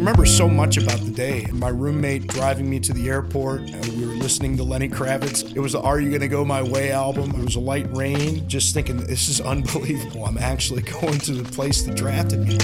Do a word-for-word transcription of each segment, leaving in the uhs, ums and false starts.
remember so much about the day. My roommate driving me to the airport, and we were listening to Lenny Kravitz. It was the Are You Gonna Go My Way album. It was a light rain, just thinking, this is unbelievable. I'm actually going to the place that drafted me.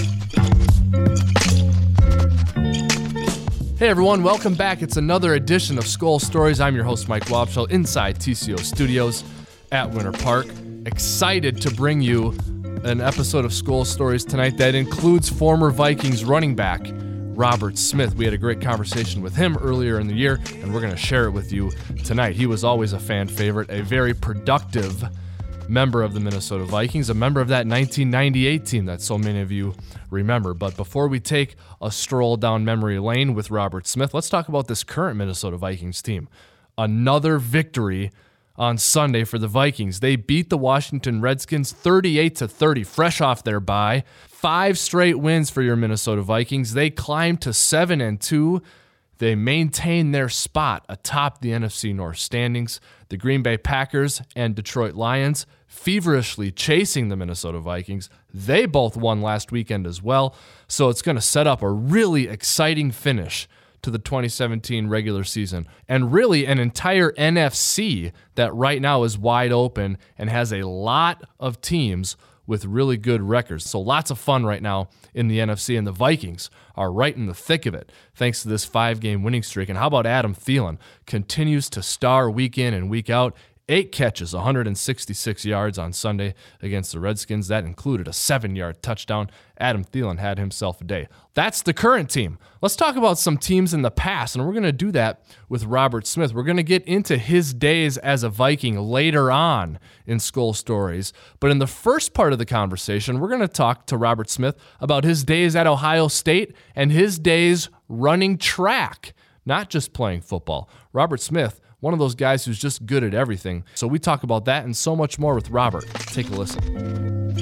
Hey everyone, welcome back. It's another edition of Skol Stories. I'm your host, Mike Wobschall, inside T C O Studios at Winter Park. Excited to bring you an episode of Skol Stories tonight that includes former Vikings running back Robert Smith. We had a great conversation with him earlier in the year, and we're going to share it with you tonight. He was always a fan favorite, a very productive member of the Minnesota Vikings, a member of that nineteen ninety-eight team that so many of you remember. But before we take a stroll down memory lane with Robert Smith, let's talk about this current Minnesota Vikings team. Another victory on Sunday for the Vikings. They beat the Washington Redskins thirty-eight to thirty, fresh off their bye. Five straight wins for your Minnesota Vikings. They climbed to seven and two. They maintain their spot atop the N F C North standings. The Green Bay Packers and Detroit Lions feverishly chasing the Minnesota Vikings. They both won last weekend as well, so it's going to set up a really exciting finish to the twenty seventeen regular season, and really an entire N F C that right now is wide open and has a lot of teams with really good records. So lots of fun right now in the N F C, and the Vikings are right in the thick of it thanks to this five-game winning streak. And how about Adam Thielen? Continues to star week in and week out. Eight catches, one hundred sixty-six yards on Sunday against the Redskins. That included a seven-yard touchdown. Adam Thielen had himself a day. That's the current team. Let's talk about some teams in the past, and we're going to do that with Robert Smith. We're going to get into his days as a Viking later on in Skol Stories. But in the first part of the conversation, we're going to talk to Robert Smith about his days at Ohio State and his days running track, not just playing football. Robert Smith, one of those guys who's just good at everything. So we talk about that and so much more with Robert. Take a listen.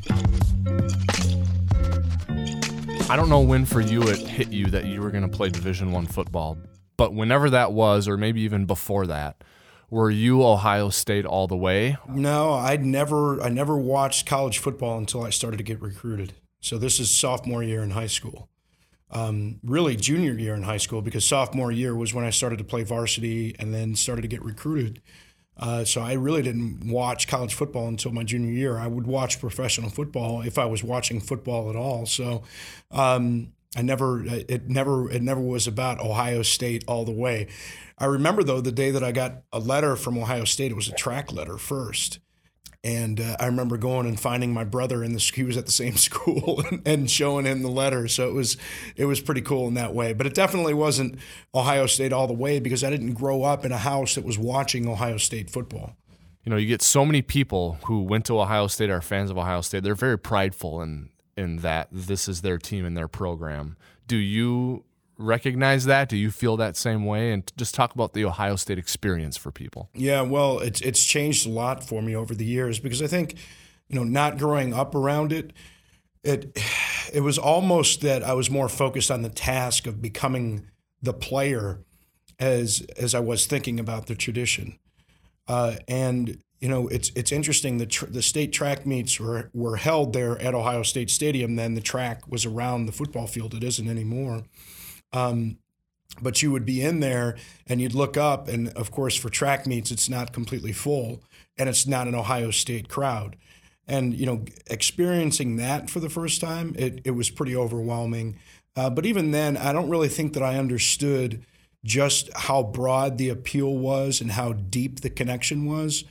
I don't know when for you it hit you that you were going to play Division I football, but whenever that was, or maybe even before that, were you Ohio State all the way? No, I'd never, I never watched college football until I started to get recruited. So this is sophomore year in high school. Um, really junior year in high school, because sophomore year was when I started to play varsity and then started to get recruited. Uh, so I really didn't watch college football until my junior year. I would watch professional football if I was watching football at all. So um, I never, it never, it never was about Ohio State all the way. I remember though the day that I got a letter from Ohio State. It was a track letter first. And uh, I remember going and finding my brother in the he was at the same school and, and showing him the letter. So it was it was pretty cool in that way. But it definitely wasn't Ohio State all the way, because I didn't grow up in a house that was watching Ohio State football. You know, you get so many people who went to Ohio State, are fans of Ohio State. They're very prideful in in that this is their team and their program. Do you recognize that? Do you feel that same way? And just talk about the Ohio State experience for people. Yeah, well, it's it's changed a lot for me over the years, because I think, you know, not growing up around it, it it was almost that I was more focused on the task of becoming the player as as I was thinking about the tradition. Uh, and you know, it's it's interesting. The tr- the state track meets were were held there at Ohio State Stadium. Then the track was around the football field. It isn't anymore. Um, but you would be in there and you'd look up, and of course for track meets, it's not completely full and it's not an Ohio State crowd. And, you know, experiencing that for the first time, it, it was pretty overwhelming. Uh, but even then, I don't really think that I understood just how broad the appeal was and how deep the connection was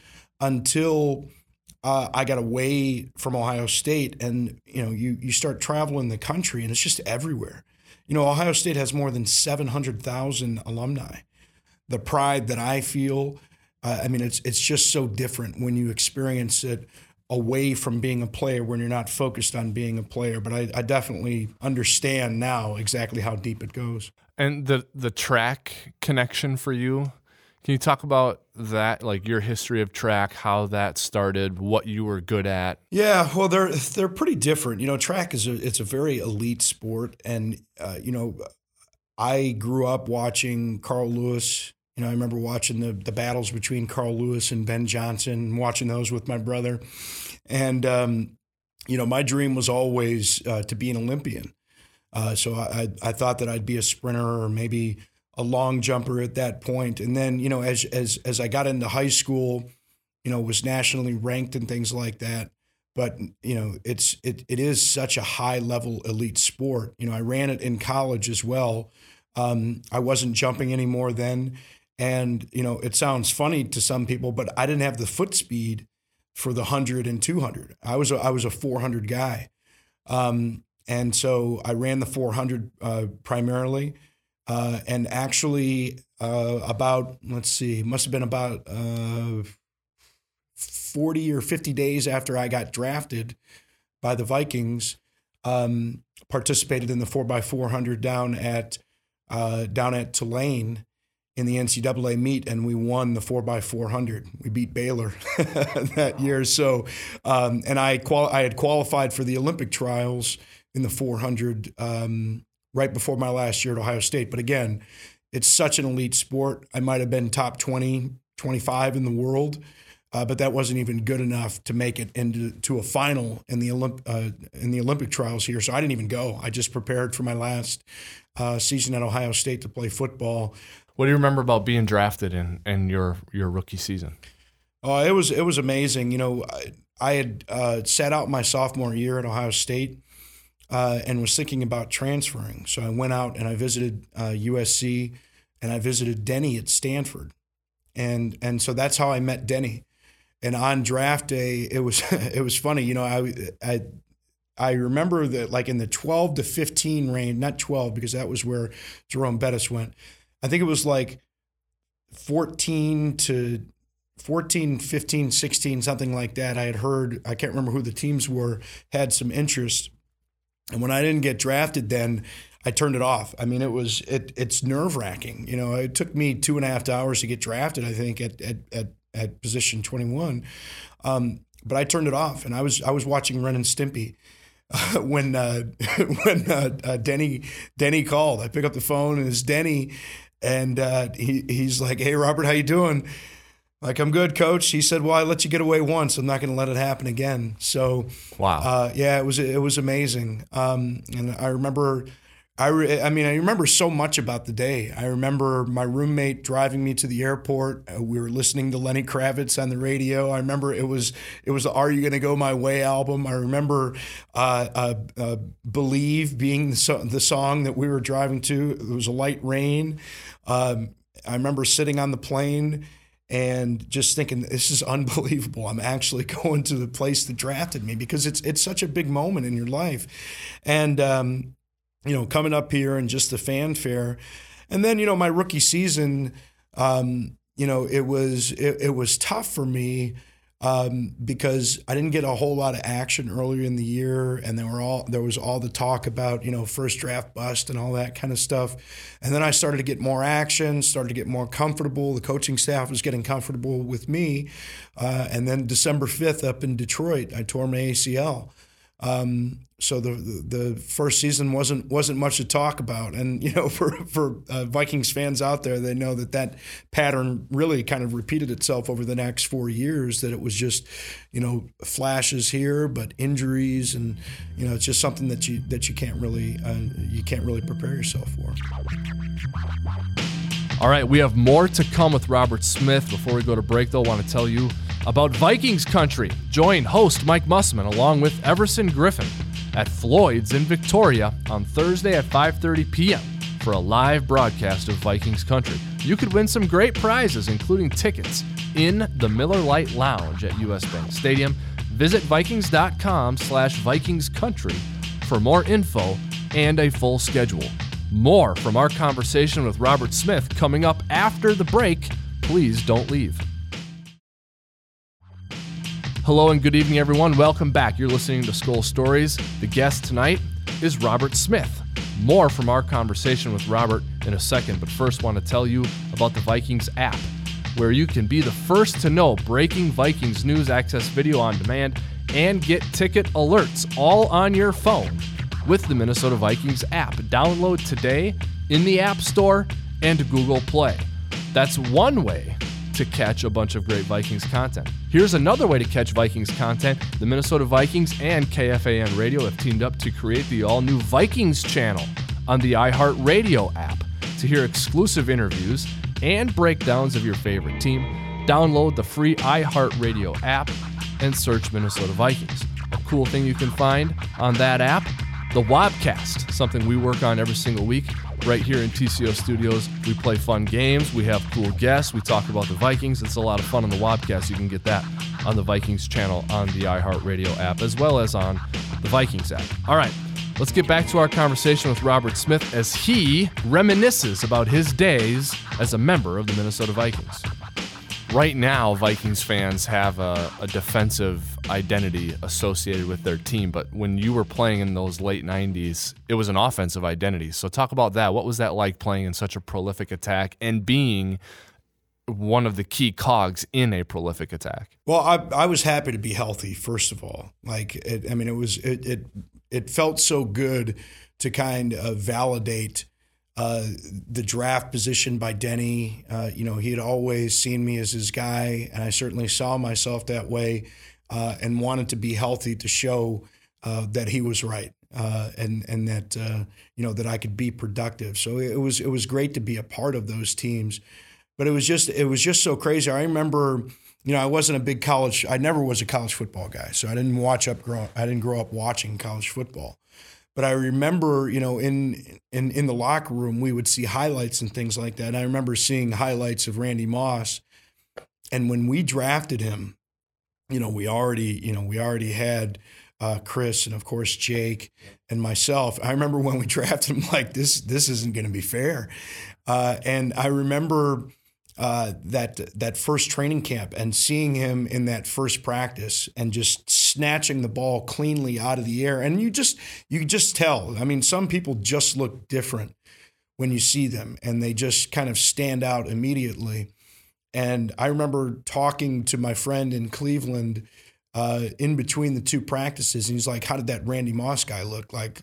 until uh, I got away from Ohio State. And, you know, you, you start traveling the country and it's just everywhere. You know, Ohio State has more than seven hundred thousand alumni. The pride that I feel, uh, I mean, it's it's just so different when you experience it away from being a player, when you're not focused on being a player. But I, I definitely understand now exactly how deep it goes. And the the track connection for you, can you talk about that, like your history of track, how that started, what you were good at? Yeah, well, they're they're pretty different. You know, track is a it's a very elite sport, and uh, you know, I grew up watching Carl Lewis. You know, I remember watching the the battles between Carl Lewis and Ben Johnson, watching those with my brother, and um, you know, my dream was always uh, to be an Olympian. Uh, so I, I thought that I'd be a sprinter or maybe a long jumper at that point. And then, you know, as as as I got into high school, you know, was nationally ranked and things like that. But, you know, it's it it is such a high level elite sport. You know, I ran it in college as well. Um, I wasn't jumping anymore then. And, you know, it sounds funny to some people, but I didn't have the foot speed for the one hundred and two hundred. I was a, I was a four hundred guy. Um, and so I ran the four hundred uh, primarily. Uh, and actually uh, about, let's see, must have been about uh, forty or fifty days after I got drafted by the Vikings, um, participated in the four by four hundred down at uh, down at Tulane in the N C double A meet, and we won the four by four hundred. We beat Baylor that year. So, um, and I qual- I had qualified for the Olympic trials in the four hundred um, right before my last year at Ohio State. But again, it's such an elite sport. I might have been top twenty, twenty-five in the world. Uh, but that wasn't even good enough to make it into to a final in the Olymp- uh, in the Olympic trials here. So I didn't even go. I just prepared for my last uh, season at Ohio State to play football. What do you remember about being drafted in, in your, your rookie season? Oh, it was it was amazing. You know, I, I had uh, sat out my sophomore year at Ohio State uh, and was thinking about transferring. So I went out and I visited uh, U S C and I visited Denny at Stanford, and and so that's how I met Denny. And on draft day, it was it was funny. You know, I I I remember that like in the twelve to fifteen range, not twelve because that was where Jerome Bettis went. I think it was like fourteen to fourteen, fifteen, sixteen, something like that. I had heard, I can't remember who the teams were, had some interest. And when I didn't get drafted then, I turned it off. I mean, it was it it's nerve wracking. You know, it took me two and a half hours to get drafted, I think, at at at at position twenty-one, um, but I turned it off, and I was I was watching Ren and Stimpy uh, when uh, when uh, uh, Denny Denny called. I pick up the phone, and it's Denny, and uh, he he's like, "Hey, Robert, how you doing?" Like, "I'm good, Coach." He said, "Well, I let you get away once. I'm not going to let it happen again." So, wow, uh, yeah, it was it was amazing, um, and I remember. I, re- I mean, I remember so much about the day. I remember my roommate driving me to the airport. Uh, we were listening to Lenny Kravitz on the radio. I remember it was it was the "Are You Gonna Go My Way" album. I remember uh, uh, uh, "Believe" being the, so- the song that we were driving to. It was a light rain. Um, I remember sitting on the plane and just thinking, this is unbelievable. I'm actually going to the place that drafted me, because it's it's such a big moment in your life. And um, you know, coming up here and just the fanfare. And then, you know, my rookie season, um, you know, it was it, it was tough for me um, because I didn't get a whole lot of action earlier in the year, and there were all there was all the talk about, you know, first draft bust and all that kind of stuff. And then I started to get more action, started to get more comfortable. The coaching staff was getting comfortable with me. Uh, and then December fifth up in Detroit, I tore my A C L. Um, so the, the the first season wasn't wasn't much to talk about, and you know, for for uh, Vikings fans out there, they know that that pattern really kind of repeated itself over the next four years. That it was just, you know, flashes here, but injuries, and you know, it's just something that you that you can't really uh, you can't really prepare yourself for. All right, we have more to come with Robert Smith. Before we go to break, though, I want to tell you about Vikings Country. Join host Mike Mussman along with Everson Griffin at Floyd's in Victoria on Thursday at five thirty p.m. for a live broadcast of Vikings Country. You could win some great prizes, including tickets in the Miller Lite Lounge at U S Bank Stadium. Visit Vikings.com slash Vikings Country for more info and a full schedule. More from our conversation with Robert Smith coming up after the break. Please don't leave. Hello and good evening, everyone. Welcome back. You're listening to Skol Stories. The guest tonight is Robert Smith. More from our conversation with Robert in a second, but first want to tell you about the Vikings app, where you can be the first to know breaking Vikings news, access video on demand, and get ticket alerts all on your phone with the Minnesota Vikings app. Download today in the App Store and Google Play. That's one way to catch a bunch of great Vikings content. Here's another way to catch Vikings content. The Minnesota Vikings and K F A N Radio have teamed up to create the all-new Vikings channel on the iHeartRadio app. To hear exclusive interviews and breakdowns of your favorite team, download the free iHeartRadio app and search Minnesota Vikings. A cool thing you can find on that app, the Wobcast, something we work on every single week right here in T C O Studios. We play fun games, we have cool guests, we talk about the Vikings. It's a lot of fun on the Wobcast. You can get that on the Vikings channel on the iHeartRadio app as well as on the Vikings app. All right, let's get back to our conversation with Robert Smith as he reminisces about his days as a member of the Minnesota Vikings. Right now, Vikings fans have a, a defensive identity associated with their team, but when you were playing in those late nineties, it was an offensive identity. So talk about that. What was that like playing in such a prolific attack and being one of the key cogs in a prolific attack? Well, I I was happy to be healthy, first of all. Like, it, I mean, it was it, it it felt so good to kind of validate Uh, the draft position by Denny. Uh, you know, he had always seen me as his guy, and I certainly saw myself that way, uh, and wanted to be healthy to show uh, that he was right, uh, and and that uh, you know that I could be productive. So it was it was great to be a part of those teams, but it was just it was just so crazy. I remember, you know, I wasn't a big college. I never was a college football guy, so I didn't watch up grow. I didn't grow up watching college football. But I remember, you know, in, in in the locker room, we would see highlights and things like that. And I remember seeing highlights of Randy Moss. And when we drafted him, you know, we already, you know, we already had uh, Chris and, of course, Jake and myself. I remember when we drafted him, like, this this isn't going to be fair. Uh, and I remember uh, that that first training camp and seeing him in that first practice and just snatching the ball cleanly out of the air. And you just you could just tell. I mean, some people just look different when you see them, and they just kind of stand out immediately. And I remember talking to my friend in Cleveland uh, in between the two practices, and he's like, "How did that Randy Moss guy look?" Like,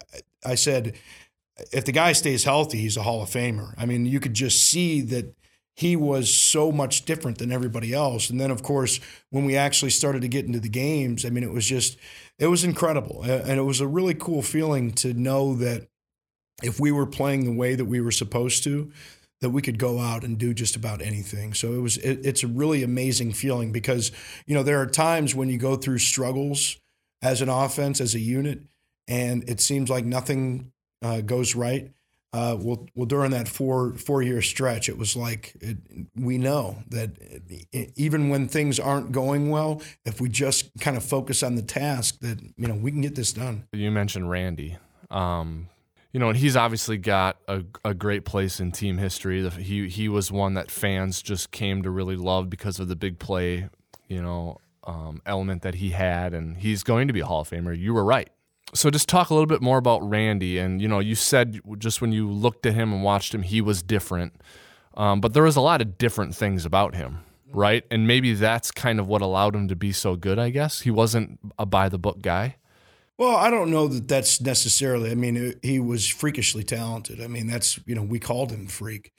I said, if the guy stays healthy, he's a Hall of Famer. I mean, you could just see that he was so much different than everybody else. And then, of course, when we actually started to get into the games, I mean, it was just, it was incredible. And it was a really cool feeling to know that if we were playing the way that we were supposed to, that we could go out and do just about anything. So it was, it, it's a really amazing feeling because, you know, there are times when you go through struggles as an offense, as a unit, and it seems like nothing uh, goes right. Uh, well, well, during that four four year stretch, it was like it, we know that it, even when things aren't going well, if we just kind of focus on the task, that you know we can get this done. You mentioned Randy, um, you know, and he's obviously got a, a great place in team history. He he was one that fans just came to really love because of the big play, you know, um, element that he had, and he's going to be a Hall of Famer. You were right. So just talk a little bit more about Randy. And, you know, you said just when you looked at him and watched him, he was different. Um, but there was a lot of different things about him, right? And maybe that's kind of what allowed him to be so good, I guess. He wasn't a by-the-book guy. Well, I don't know that that's necessarily. I mean, he was freakishly talented. I mean, that's, you know, we called him freak.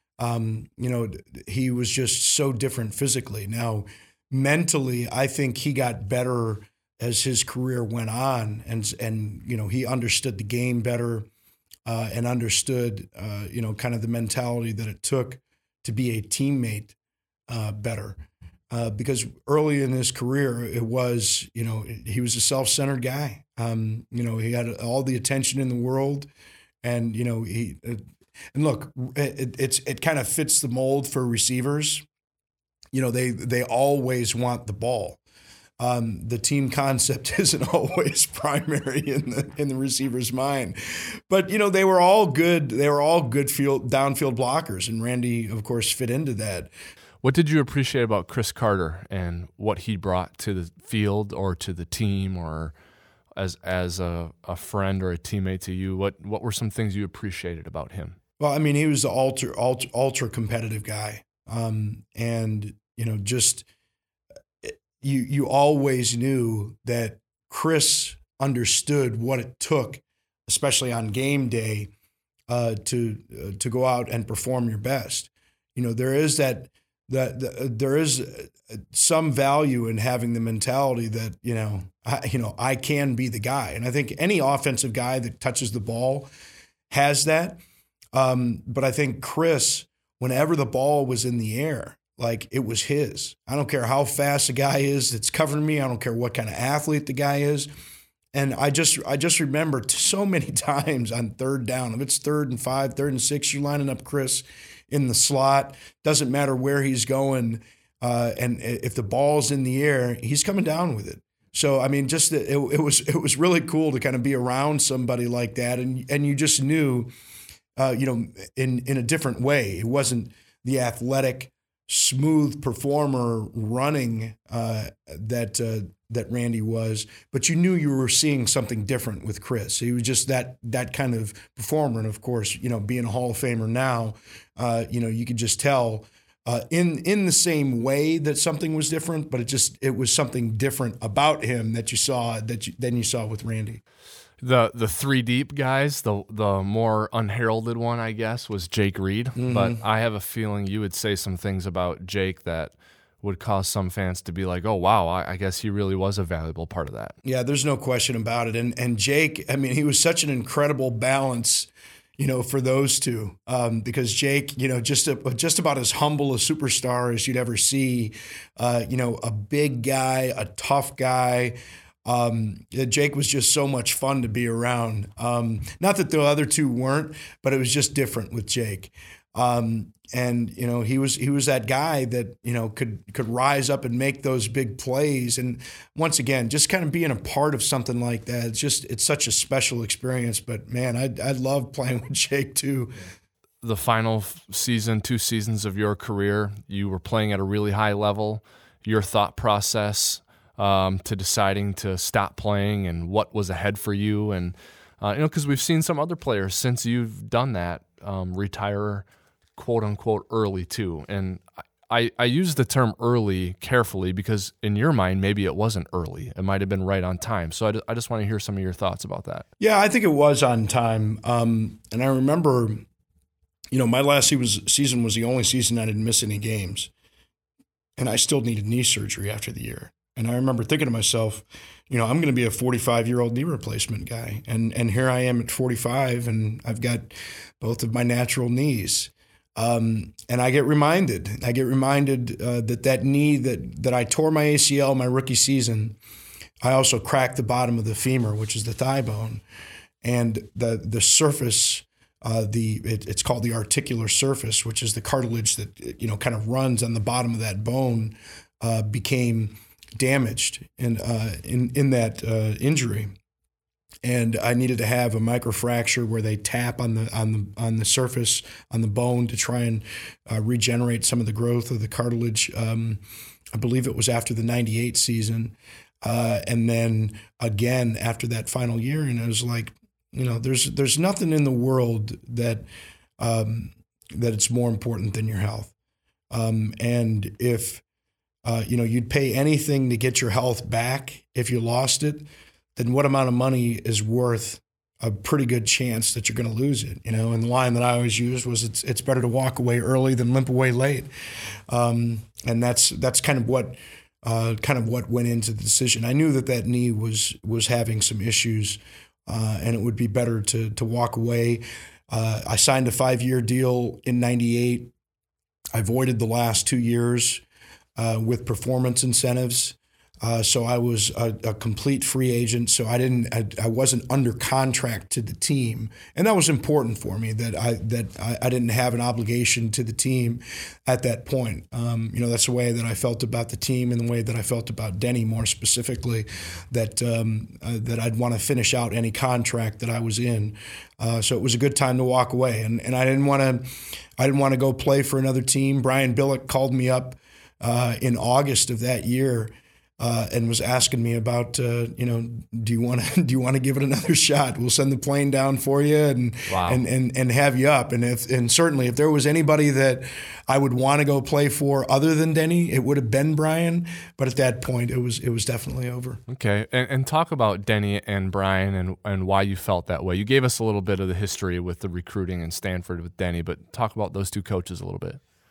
Um, you know, he was just so different physically. Now, mentally, I think he got better as his career went on, and and you know he understood the game better, uh, and understood uh, you know kind of the mentality that it took to be a teammate uh, better. Uh, because early in his career, it was you know he was a self-centered guy. Um, you know he had all the attention in the world, and you know he and look, it, it's it kind of fits the mold for receivers. You know they they always want the ball. Um, the team concept isn't always primary in the in the receiver's mind, but you know they were all good. They were all good field downfield blockers, and Randy, of course, fit into that. What did you appreciate about Cris Carter and what he brought to the field or to the team, or as as a, a friend or a teammate to you? What what were some things you appreciated about him? Well, I mean, he was the ultra ultra, ultra competitive guy, um, and you know just. You you always knew that Chris understood what it took, especially on game day, uh, to uh, to go out and perform your best. You know, there is that that, that there is some value in having the mentality that, you know, I, you know, I can be the guy. And I think any offensive guy that touches the ball has that. Um, but I think Chris, whenever the ball was in the air, like it was his. I don't care how fast the guy is that's covering me. I don't care what kind of athlete the guy is. And I just I just remember so many times on third down, if it's third and five, third and six, you're lining up Chris in the slot. Doesn't matter where he's going. Uh, and if the ball's in the air, he's coming down with it. So, I mean, just it, it was it was really cool to kind of be around somebody like that. And and you just knew, uh, you know, in, in a different way. It wasn't the athletic, smooth performer running uh, that uh, that Randy was, but you knew you were seeing something different with Chris. He was just that that kind of performer, and of course, you know, being a Hall of Famer now, uh, you know, you could just tell uh, in in the same way that something was different, but it just it was something different about him that you saw that you, than you saw with Randy. The the three deep guys, the the more unheralded one, I guess, was Jake Reed. Mm-hmm. But I have a feeling you would say some things about Jake that would cause some fans to be like, oh, wow, I, I guess he really was a valuable part of that. Yeah, there's no question about it. And and Jake, I mean, he was such an incredible balance, you know, for those two. Um, because Jake, you know, just a, just about as humble a superstar as you'd ever see. Uh, you know, a big guy, a tough guy. Um, Jake was just so much fun to be around. Um, not that the other two weren't, but it was just different with Jake. Um, and you know, he was he was that guy that, you know, could could rise up and make those big plays. And once again, just kind of being a part of something like that, it's just it's such a special experience. But man, I I love playing with Jake too. The final season, two seasons of your career, you were playing at a really high level. Your thought process Um, to deciding to stop playing and what was ahead for you. And, uh, you know, because we've seen some other players since you've done that um, retire, quote unquote, early too. And I, I use the term early carefully because in your mind, maybe it wasn't early. It might have been right on time. So I, I just want to hear some of your thoughts about that. Yeah, I think it was on time. Um, and I remember, you know, my last season was the only season I didn't miss any games. And I still needed knee surgery after the year. And I remember thinking to myself, you know, I'm going to be a forty-five-year-old knee replacement guy. And and here I am at forty-five, and I've got both of my natural knees. Um, and I get reminded, I get reminded uh, that that knee that, that I tore my A C L my rookie season, I also cracked the bottom of the femur, which is the thigh bone. And the the surface, uh, the it, it's called the articular surface, which is the cartilage that, you know, kind of runs on the bottom of that bone, uh, became damaged in uh, in in that uh, injury, and I needed to have a microfracture where they tap on the on the on the surface on the bone to try and uh, regenerate some of the growth of the cartilage. Um, I believe it was after the ninety-eight season, uh, and then again after that final year. And it was like, you know, there's there's nothing in the world that um, that it's more important than your health, um, and if Uh, you know, you'd pay anything to get your health back if you lost it, then what amount of money is worth a pretty good chance that you're going to lose it? You know, and the line that I always used was, it's it's better to walk away early than limp away late. Um, and that's that's kind of what uh, kind of what went into the decision. I knew that that knee was was having some issues, uh, and it would be better to to walk away. Uh, I signed a five-year deal in ninety-eight. I voided the last two years. Uh, with performance incentives, uh, so I was a, a complete free agent. So I didn't, I, I wasn't under contract to the team, and that was important for me. That I that I, I didn't have an obligation to the team at that point. Um, you know, that's the way that I felt about the team, and the way that I felt about Denny more specifically. That um, uh, that I'd want to finish out any contract that I was in. Uh, so it was a good time to walk away, and and I didn't want to, I didn't want to go play for another team. Brian Billick called me up Uh, in August of that year, uh, and was asking me about, uh, you know, do you want to do you want to give it another shot? We'll send the plane down for you and wow. and and and have you up. And if and certainly if there was anybody that I would want to go play for other than Denny, it would have been Brian. But at that point, it was it was definitely over. Okay, and, and talk about Denny and Brian and and why you felt that way. You gave us a little bit of the history with the recruiting in Stanford with Denny, but talk about those two coaches a little bit.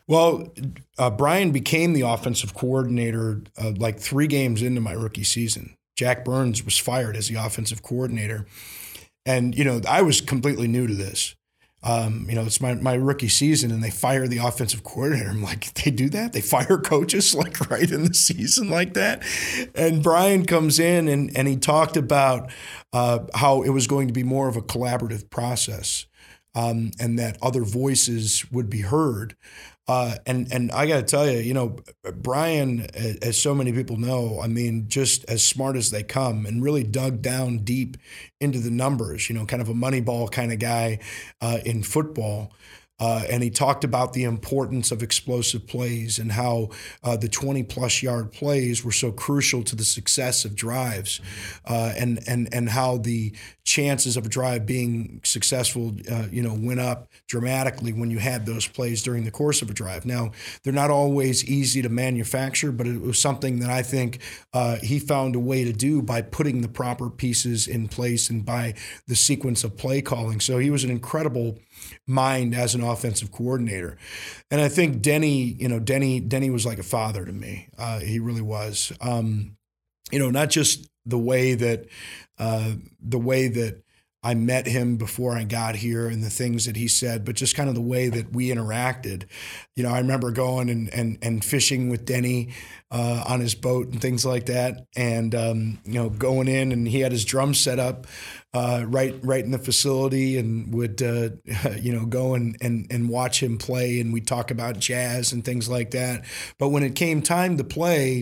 Well, uh, Brian became the offensive coordinator uh, like three games into my rookie season. Jack Burns was fired as the offensive coordinator. And, you know, I was completely new to this. Um, you know, it's my, my rookie season and they fire the offensive coordinator. I'm like, they do that? They fire coaches like right in the season like that? And Brian comes in and, and he talked about uh, how it was going to be more of a collaborative process um, and that other voices would be heard. Uh, and and I got to tell you, you know, Brian, as so many people know, I mean, just as smart as they come and really dug down deep into the numbers, you know, kind of a Moneyball kind of guy uh, in football. Uh, and he talked about the importance of explosive plays and how uh, the twenty-plus yard plays were so crucial to the success of drives, uh, and and and how the chances of a drive being successful, uh, you know, went up dramatically when you had those plays during the course of a drive. Now, they're not always easy to manufacture, but it was something that I think uh, he found a way to do by putting the proper pieces in place and by the sequence of play calling. So he was an incredible mind as an offensive coordinator. And I think Denny, you know, Denny, Denny was like a father to me. Uh, he really was. Um, you know, not just the way that, uh, the way that I met him before I got here and the things that he said, but just kind of the way that we interacted. You know, I remember going and and, and fishing with Denny uh, on his boat and things like that, and um, you know, going in and he had his drum set up uh, right right in the facility, and would uh, you know go and, and and watch him play, and we'd talk about jazz and things like that. But when it came time to play,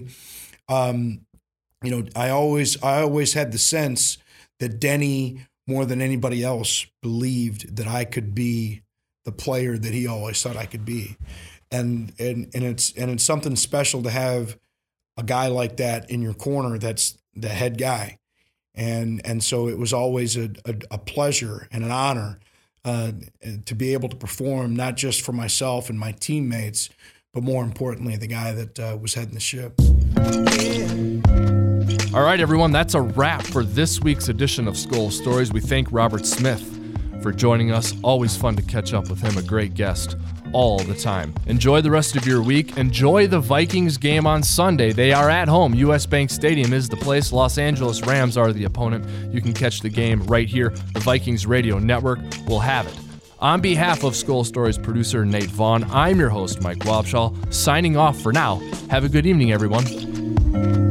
um, you know, I always I always had the sense that Denny, more than anybody else, believed that I could be the player that he always thought I could be. And and and it's and it's something special to have a guy like that in your corner that's the head guy. And and so it was always a, a, a pleasure and an honor uh, to be able to perform, not just for myself and my teammates, but more importantly, the guy that uh, was heading the ship. All right, everyone, that's a wrap for this week's edition of Skol Stories. We thank Robert Smith for joining us. Always fun to catch up with him, a great guest all the time. Enjoy the rest of your week. Enjoy the Vikings game on Sunday. They are at home. U S Bank Stadium is the place. Los Angeles Rams are the opponent. You can catch the game right here. The Vikings Radio Network will have it. On behalf of Skol Stories producer Nate Vaughn, I'm your host, Mike Wabschall, signing off for now. Have a good evening, everyone.